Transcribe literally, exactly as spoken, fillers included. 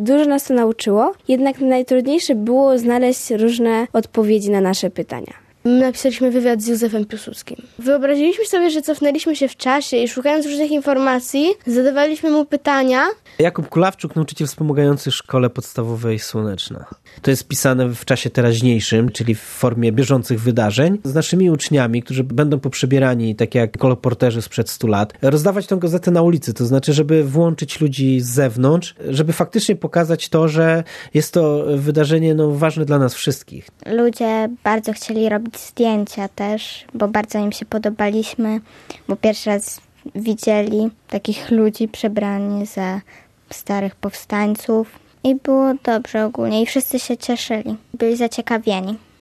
Dużo nas to nauczyło, jednak najtrudniejsze było znaleźć różne odpowiedzi na nasze pytania. Napisaliśmy wywiad z Józefem Piłsudskim. Wyobraziliśmy sobie, że cofnęliśmy się w czasie i szukając różnych informacji, zadawaliśmy mu pytania. Jakub Kulawczuk, nauczyciel wspomagający w Szkole Podstawowej Słoneczna. To jest pisane w czasie teraźniejszym, czyli w formie bieżących wydarzeń, z naszymi uczniami, którzy będą poprzebierani, tak jak koloporterzy sprzed stu lat, rozdawać tę gazetę na ulicy, to znaczy, żeby włączyć ludzi z zewnątrz, żeby faktycznie pokazać to, że jest to wydarzenie no, ważne dla nas wszystkich. Ludzie bardzo chcieli robić zdjęcia też, bo bardzo im się podobaliśmy, bo pierwszy raz widzieli takich ludzi przebrani za starych powstańców i było dobrze ogólnie i wszyscy się cieszyli, byli zaciekawieni.